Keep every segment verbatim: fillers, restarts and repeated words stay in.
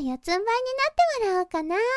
四つん這いになってもらおうかな。うんうん、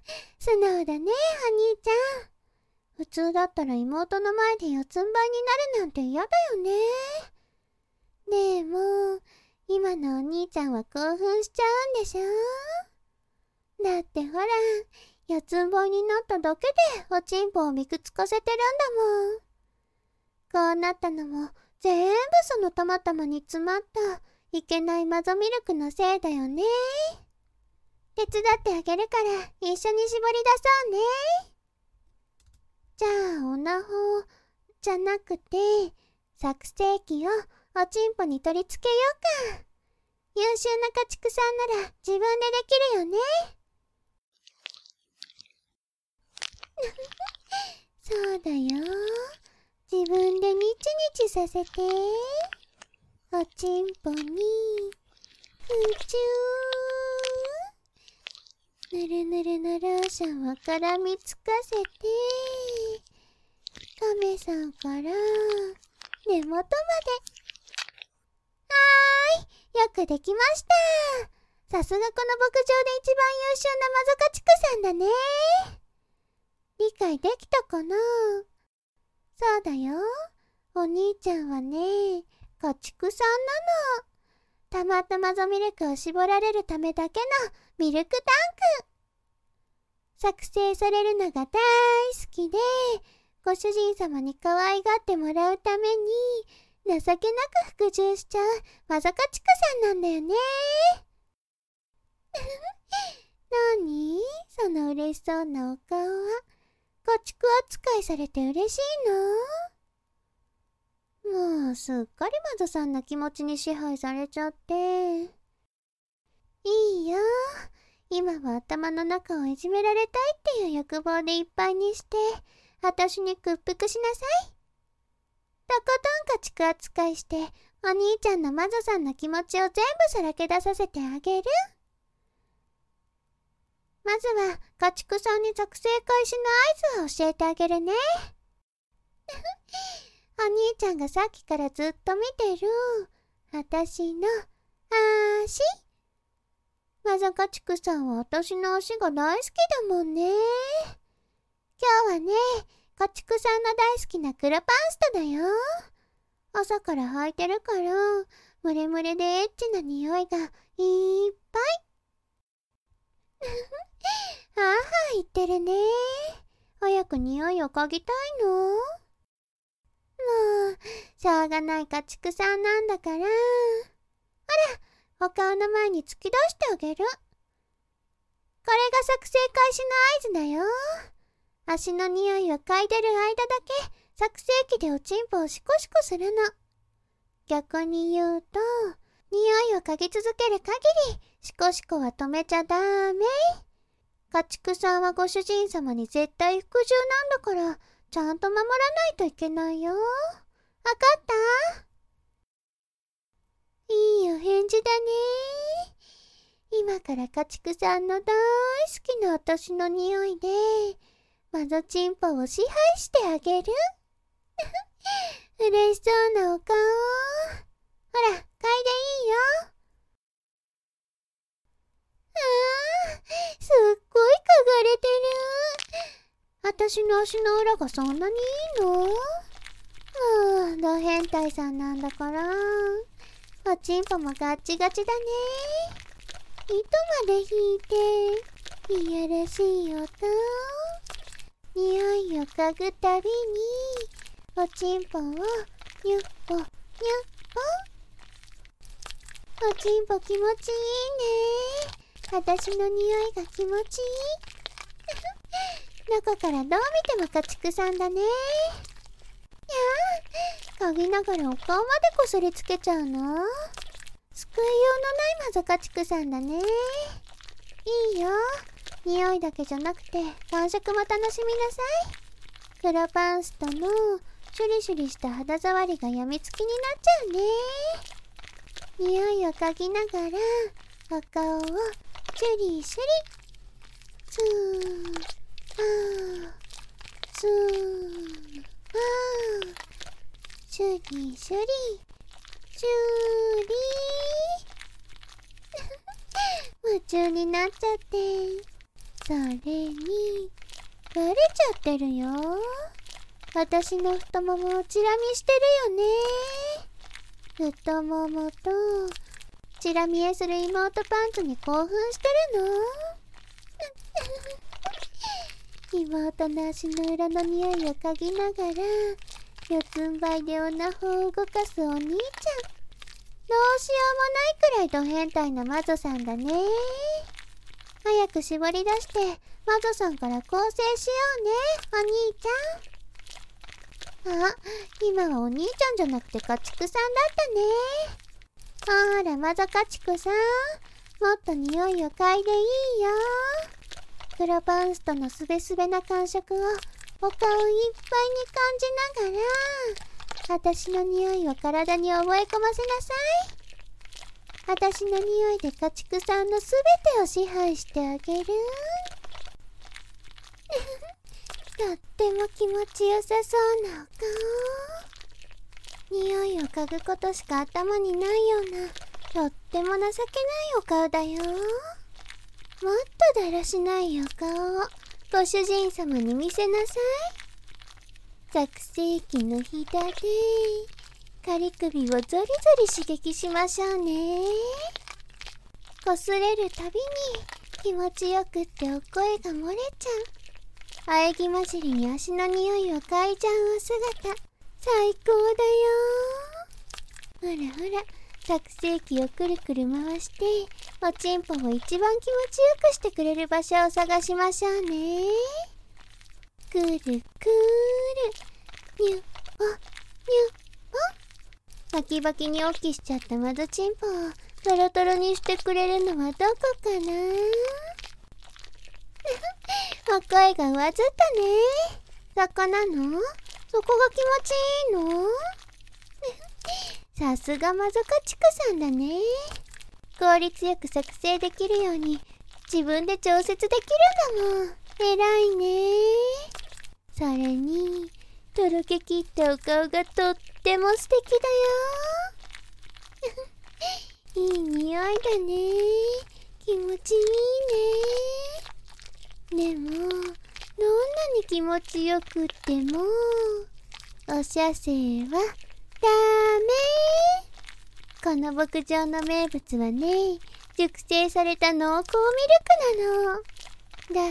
素直だね、お兄ちゃん。普通だったら妹の前で四つん這いになるなんて嫌だよね。でも、今のお兄ちゃんは興奮しちゃうんでしょ？だってほら、四つん這いになっただけでおちんぽをびくつかせてるんだもん。こうなったのも全部そのたまたまに詰まったいけないマゾミルクのせいだよね。手伝ってあげるから一緒に絞り出そうね。じゃあオナホじゃなくて作成機をおちんぽに取り付けようか。優秀な家畜さんなら自分でできるよね。そうだよ。自分でニチニチさせて。おちんぽに、ふちゅー。ぬるぬるのローションを絡みつかせて。カメさんから根元まで。はーい、よくできました。さすがこの牧場で一番優秀なマゾ家畜さんだね。理解できたかな？そうだよ。お兄ちゃんはね、家畜さんなの。たまったマゾミルクを絞られるためだけのミルクタンク。作成されるのが大好きで、ご主人様に可愛がってもらうために、情けなく服従しちゃうマゾ家畜さんなんだよね。なに？その嬉しそうなお顔は。家畜扱いされて嬉しいの？もうすっかりマゾさんの気持ちに支配されちゃって。いいよ。今は頭の中をいじめられたいっていう欲望でいっぱいにして、私に屈服しなさい。とことん家畜扱いして、お兄ちゃんのマゾさんの気持ちを全部さらけ出させてあげる。まずは家畜さんに作成開始の合図を教えてあげるね。お兄ちゃんがさっきからずっと見てる私の足。マゾ家畜さんは私の足が大好きだもんね。今日はね、家畜さんの大好きな黒パンストだよ。朝から履いてるからムレムレでエッチな匂いがいっぱい。はあはあ言ってるね。早く匂いを嗅ぎたいの？もう、しょうがない家畜さんなんだから。ほら、お顔の前に突き出してあげる。これが作成開始の合図だよ。足の匂いを嗅いでる間だけ作成機でおちんぽをシコシコするの。逆に言うと、匂いを嗅ぎ続ける限りシコシコは止めちゃダメ。家畜さんはご主人様に絶対服従なんだから、ちゃんと守らないといけないよ。わかった？いいお返事だね。今から家畜さんの大好きな私の匂いでマゾチンポを支配してあげる。嬉しそうなお顔。ほら、嗅いでいいよ。あー、すっごい嗅がれてる。私の足の裏がそんなにいいの？もう、ド変態さんなんだから。おちんぽもガッチガチだね。糸まで引いて、いやらしい音。匂いを嗅ぐたびに、おちんぽをニュッポ、ニュッポ。おちんぽ気持ちいいね。私の匂いが気持ちいい。どこからどう見ても家畜さんだね。いやー、嗅ぎながらお顔までこすりつけちゃうの？救いようのないマゾ家畜さんだね。いいよ。匂いだけじゃなくて感触も楽しみなさい。黒パンストのシュリシュリした肌触りがやみつきになっちゃうね。匂いを嗅ぎながらお顔をシュリシュリ。スーあースーあーシュリシュリシュリー。 中になっちゃって、それにバレちゃってるよ。私の太ももをチラ見してるよね。太ももとチラ見えする妹パンツに興奮してるの妹の足の裏の匂いを嗅ぎながら四つん這いでオナホを動かすお兄ちゃん。どうしようもないくらいド変態なマゾさんだね。早く絞り出してマゾさんから構成しようね、お兄ちゃん。あ、今はお兄ちゃんじゃなくて家畜さんだったね。ほらマゾ家畜さん、もっと匂いを嗅いでいいよ。黒パンストのすべすべな感触をお顔いっぱいに感じながら、私の匂いを体に覚え込ませなさい。私の匂いで家畜さんのすべてを支配してあげる。とっても気持ちよさそうなお顔。匂いを嗅ぐことしか頭にないようなとっても情けないお顔だよ。もっとだらしないお顔をご主人様に見せなさい。作成機のひだで仮首をゾリゾリ刺激しましょうね。こすれるたびに気持ちよくってお声が漏れちゃう。喘ぎ混じりに足の匂いを嗅いじゃうお姿、最高だよ。ほらほら、作成機をくるくる回しておちんぽを一番気持ちよくしてくれる場所を探しましょうね。くるくる、にゅおにゅお。バキバキにおっきしちゃったマゾチンポをトロトロにしてくれるのはどこかな。お声が上ずったね。そこなの？そこが気持ちいいの？さすがマゾ家畜さんだね。効率よく作成できるように自分で調節できるんだもん。偉いね。それにとろけきったお顔がとっても素敵だよ。いい匂いだね。気持ちいいね。でもどんなに気持ちよくってもお射精はダメ。この牧場の名物はね、熟成された濃厚ミルクなの。だ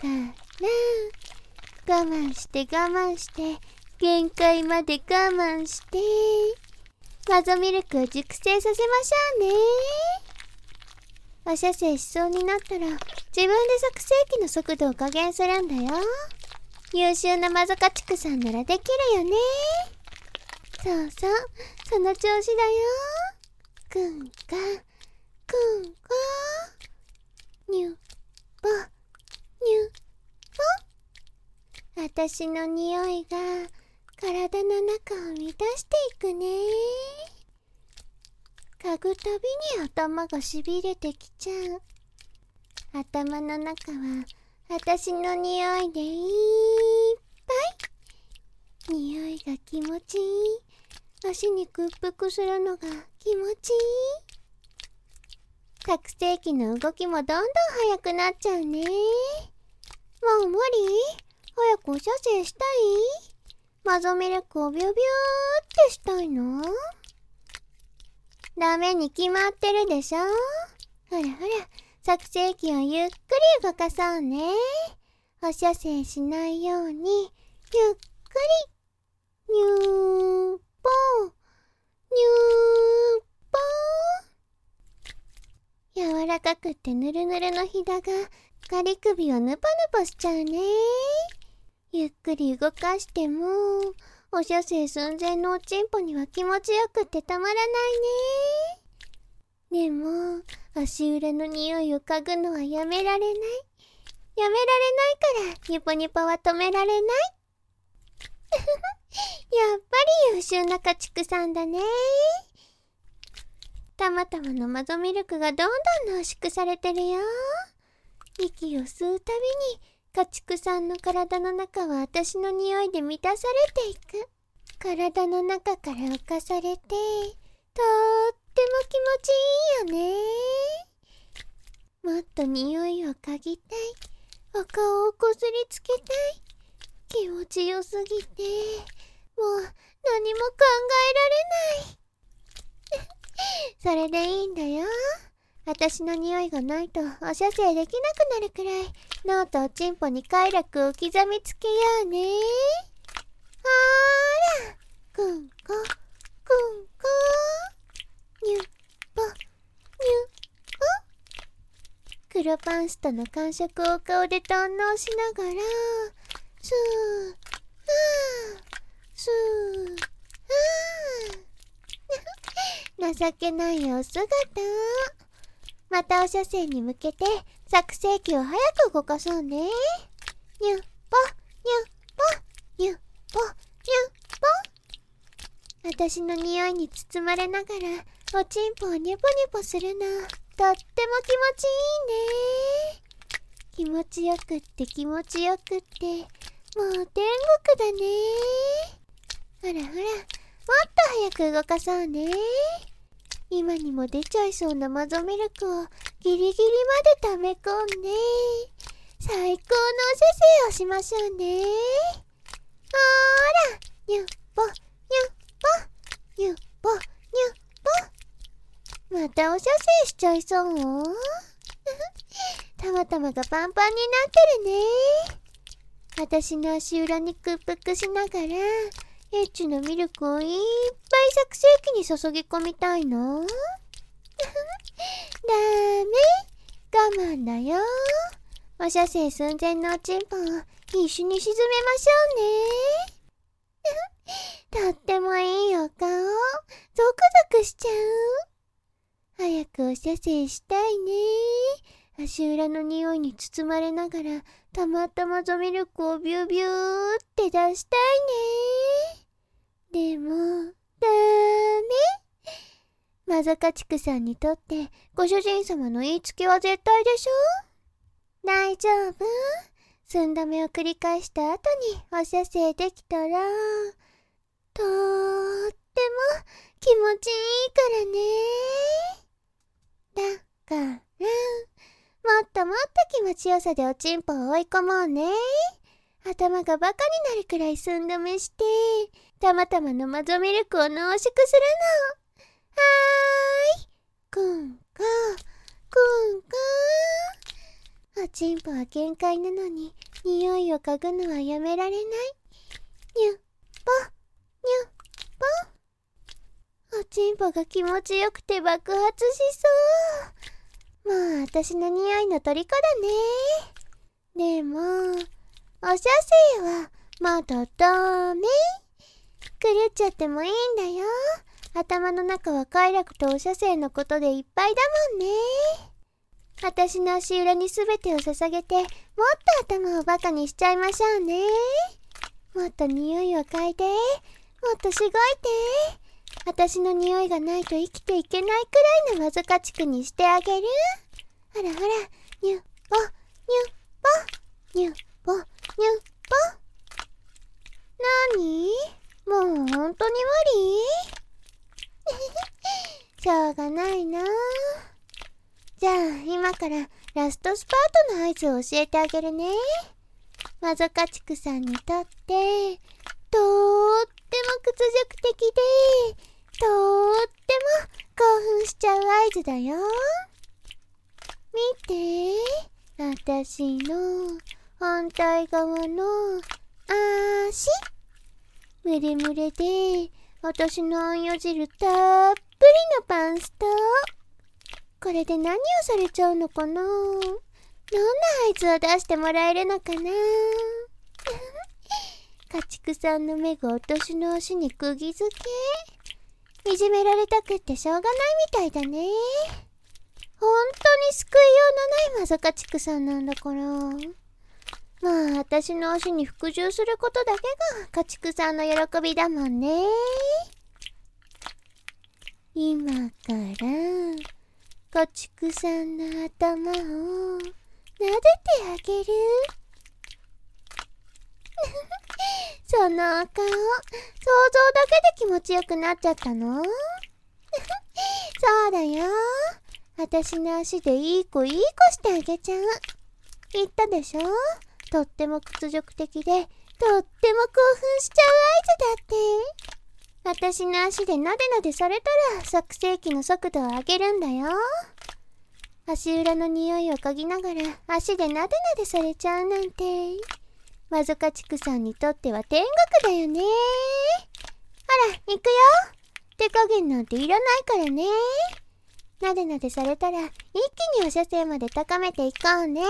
から我慢して我慢して限界まで我慢してマゾミルクを熟成させましょうね。お射精しそうになったら自分で作成機の速度を加減するんだよ。優秀なマゾ家畜さんならできるよね。そうそう、その調子だよ。くんかくんかにゅぽにゅぽ。私の匂いが体の中を満たしていくね。嗅ぐたびに頭がしびれてきちゃう。頭の中は私の匂いでいっぱい。匂いが気持ちいい。足に屈服するのが気持ちいい。覚醒器の動きもどんどん速くなっちゃうね。もう無理？早くお射精したい？マゾミルクをビュビューってしたいの？ダメに決まってるでしょ。ほらほら、作成機をゆっくり動かそうね。お射精しないようにゆっくり。にゅーぽーにゅーぽー。柔らかくってぬるぬるのひだがガリ首をぬぽぬぽしちゃうね。ゆっくり動かしてもお射精寸前のおちんぽには気持ちよくってたまらないね。でも足裏の匂いを嗅ぐのはやめられない。やめられないからニポニポは止められない。やっぱり優秀な家畜さんだね。たまたまのマゾミルクがどんどん濃縮されてるよ。息を吸うたびに家畜さんの体の中は私の匂いで満たされていく。体の中から浮かされてとっても気持ちいいよね。もっと匂いを嗅ぎたい。お顔をこすりつけたい。気持ちよすぎて、もう何も考えられない。それでいいんだよ。私の匂いがないとお射精できなくなるくらい、脳とおちんぽに快楽を刻みつけようね。ほーら、くんこ、くんこ、にゅっぽ、にゅっぽ。黒パンストの感触をお顔で堪能しながら、スー、あー、スー、あー。情けないお姿。またお射精に向けて作成機を早く動かそうね。にゅっぽ、にゅっぽ、にゅっぽ、にゅっぽ。私の匂いに包まれながらおちんぽをニョポニョポするの、とっても気持ちいいね。気持ちよくって気持ちよくって、もう天国だね。ほらほら、もっと早く動かそうね。今にも出ちゃいそうなマゾミルクをギリギリまで溜め込んで、最高のお射精をしましょうね。ほーら、にゅっぽ、にゅっぽ、にゅっぽ、にゅっぽ。またお射精しちゃいそうたまたまがパンパンになってるね。私の足裏に屈服しながら、エッチのミルクをいっぱい作成機に注ぎ込みたいの。ダメ、我慢だよ。お射精寸前のおちんぽを一緒に沈めましょうね。とってもいいお顔、ゾクゾクしちゃう。早くお射精したいね。足裏の匂いに包まれながら、たまったマゾミルクをビュービューって出したいね。でも、ダメ。マゾカチクさんにとってご主人様の言いつけは絶対でしょ？大丈夫？寸止めを繰り返した後にお射精できたら、とーっても気持ちいいからね。だから、もっともっと気持ちよさでおちんぽを追い込もうね。頭がバカになるくらい寸止めして、たまたまのマゾミルクを濃縮するの。はーい。くんこ、くんこ。おちんぽは限界なのに、匂いを嗅ぐのはやめられない。にゅっぽ、にゅっぽ。おちんぽが気持ちよくて爆発しそう。もう私の匂いの虜だね。でも、お射精はまだダメ。狂っちゃってもいいんだよ。頭の中は快楽とお射精のことでいっぱいだもんね。私の足裏に全てを捧げて、もっと頭をバカにしちゃいましょうね。もっと匂いを嗅いで、もっとしごいて。私の匂いがないと生きていけないくらいのマゾカチクにしてあげる。ほらほら、にゅっぽ、にゅっぽ、にゅっぽ、にゅっぽ。なに？もうほんとに無理？しょうがないな。じゃあ今からラストスパートの合図を教えてあげるね。マゾカチクさんにとってとーっても屈辱的でとーっても興奮しちゃう合図だよ。見て、私の反対側の足、ムレムレで私のあんよ汁たっぷりのパンスト。これで何をされちゃうのかな？どんな合図を出してもらえるのかな？家畜さんの目が私の足に釘付け。いじめられたくってしょうがないみたいだね。本当に救いようのないマゾカチクさんなんだから。まあ私の足に服従することだけが家畜さんの喜びだもんね。今から家畜さんの頭を撫でてあげる。そのお顔、想像だけで気持ちよくなっちゃったの？そうだよ。 私の足でいい子いい子してあげちゃう。言ったでしょ。とっても屈辱的で、とっても興奮しちゃう合図だって。私の足でなでなでされたら作成機の速度を上げるんだよ。足裏の匂いを嗅ぎながら足でなでなでされちゃうなんて、まぞか地区さんにとっては天国だよね。ほら、行くよ。手加減なんていらないからね。なでなでされたら一気にお射精まで高めていこうね。は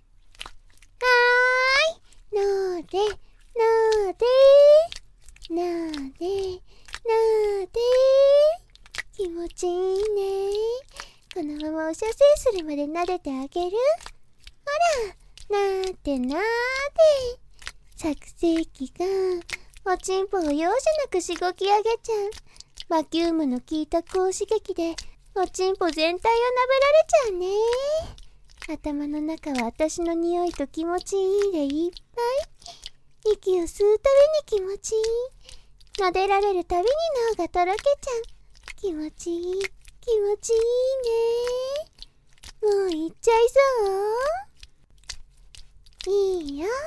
ーい。なーで、なーで、なーで、なーで。気持ちいいね。このままお射精するまで撫でてあげる。ほら、なーでなーで。作成機がおちんぽを容赦なくしごき上げちゃう。バキュームの効いた高刺激でおちんぽ全体をなぶられちゃうね。頭の中は私の匂いと気持ちいいでいっぱい。息を吸うたびに気持ちいい。撫でられるたびに脳がとろけちゃう。気持ちいい、気持ちいいね。もう行っちゃいそう？いいよ。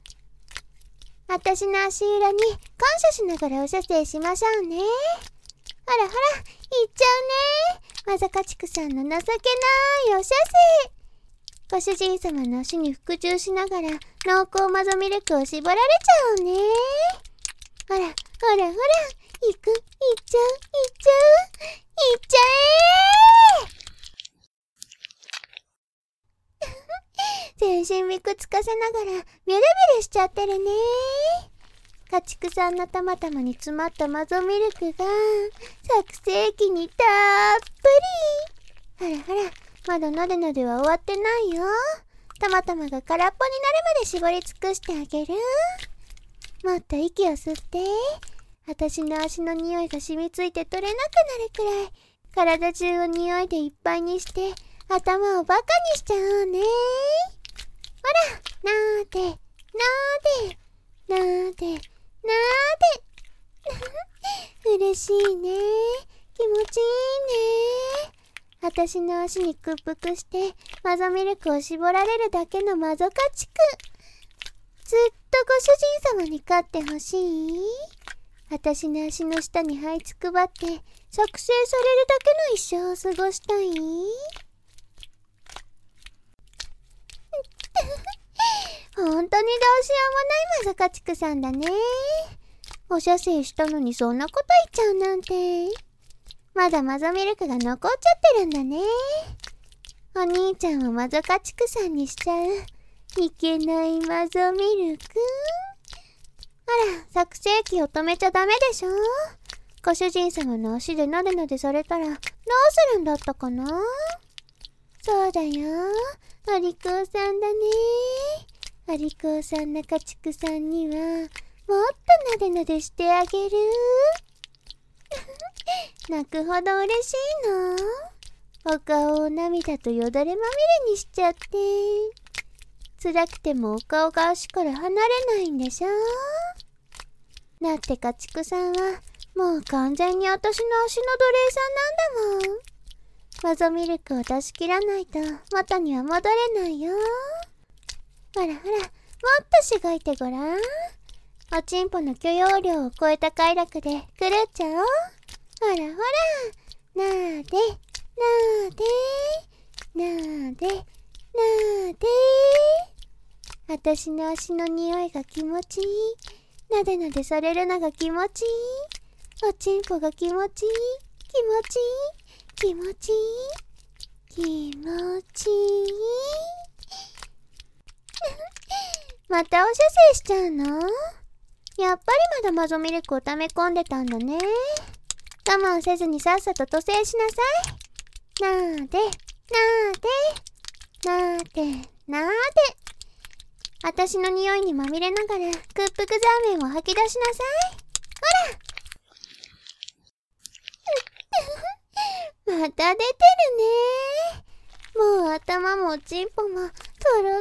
私の足裏に感謝しながらお射精しましょうね。ほらほら、行っちゃうね。まさかちくさんの情けないお射精。ご主人様の足に服従しながら濃厚マゾミルクを絞られちゃうね。ほらほらほら、行く、行っちゃう、行っちゃう、行っちゃえー全身びくつかせながらビュルビュルしちゃってるね。家畜さんのたまたまに詰まったマゾミルクが作成機にたっぷり。ほらほら、まだなでなでは終わってないよ。たまたまが空っぽになるまで絞り尽くしてあげる。もっと息を吸って。私の足の匂いが染みついて取れなくなるくらい体中を匂いでいっぱいにして頭をバカにしちゃおうね。ほら、なーで、なーで、なーで、なーで。嬉しいね。気持ちいいね。私の足に屈服してマゾミルクを絞られるだけのマゾカチク。ずっとご主人様に飼ってほしい？私の足の下に這いつくばって作成されるだけの一生を過ごしたい？本当にどうしようもないマゾカチクさんだね。お射精したのにそんなこと言っちゃうなんて。まだマゾミルクが残っちゃってるんだね。お兄ちゃんをマゾカチクさんにしちゃういけないマゾミルク。あら、作成機を止めちゃダメでしょ。ご主人様の足でなでなでされたらどうするんだったかな。そうだよ、お利口さんだね。お利口さんな家畜さんにはもっとなでなでしてあげる。泣くほど嬉しいの。お顔を涙とよだれまみれにしちゃって。辛くてもお顔が足から離れないんでしょ。だって家畜さんはもう完全に私の足の奴隷さんなんだもん。マゾミルクを出し切らないと元には戻れないよ。ほらほら、もっとしごいてごらん。おちんぽの許容量を超えた快楽で狂っちゃおう。ほらほら、なーで、なーで、なーで、なーで。私の足の匂いが気持ちいい。なでなでされるのが気持ちいい。おちんぽが気持ちいい。気持ちいい。気持ちいい。気持ちいい。またお射精しちゃうの？やっぱりまだマゾミルクを溜め込んでたんだね。我慢せずにさっさと塗精しなさい。なーで、なーで、なーで、なーで。私の匂いにまみれながら屈服ザーメンを吐き出しなさい。ほらまた出てるね。もう頭もおちんぽもトロトロ。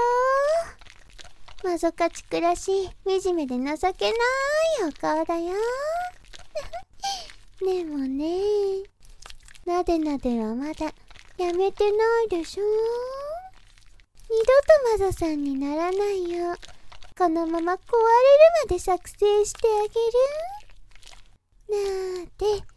まぞかちくらしい惨めで情けないお顔だよ。でもね、なでなではまだやめてないでしょ。二度とマゾさんにならないよう、このまま壊れるまで作成してあげる。なーで、